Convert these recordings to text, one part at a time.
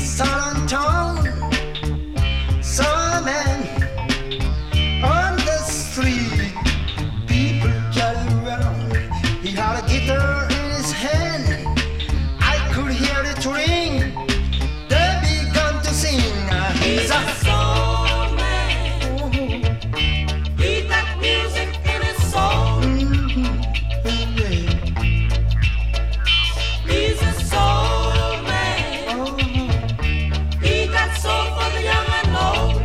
silent town. Saw a man on the street. People gather around. He had a guitar in his hand. I could hear it ring. They began to sing. He's a soul man. He got music in his soul. He's a soul man. He got soul for the young and old.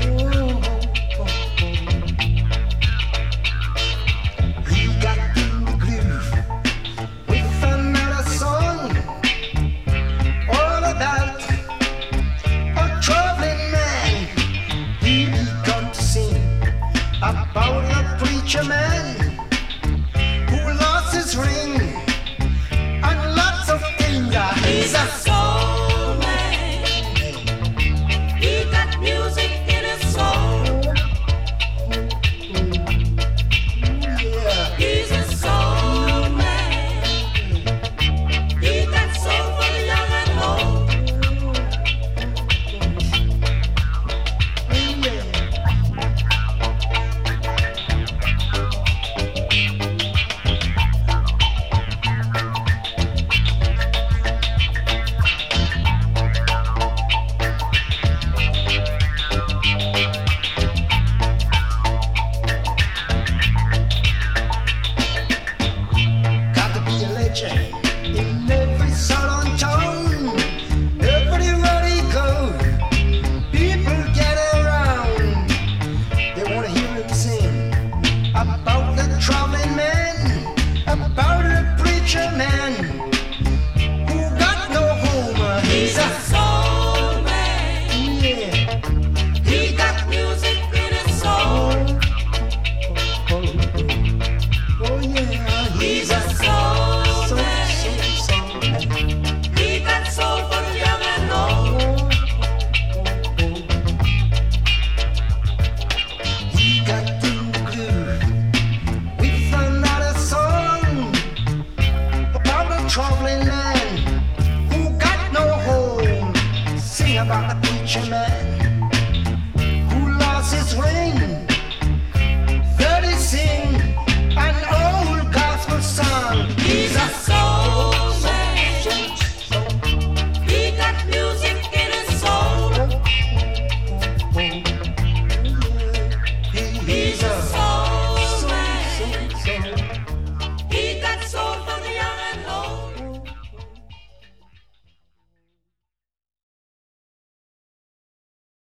He got in the groove with another song, all about a traveling man. He began to sing about a preacher man who lost his ring and lots of things. He's a soul man. He got music in his soul. Yeah. He's a soul man. He got soul for the young and old. Got to be a legend in every salon town. Everywhere he goes, people gather around. They wanna hear him sing about the traveling man, about the preacher man who got no home. He's a soul man. yeah. He got music in his soul. Oh yeah. He's a soul so, man. so He got soul for the young and old. He got in the groove with another song about a traveling man who got no home. Sing about the preacher man who lost his ring. Then he sing an old gospel song. He's a soul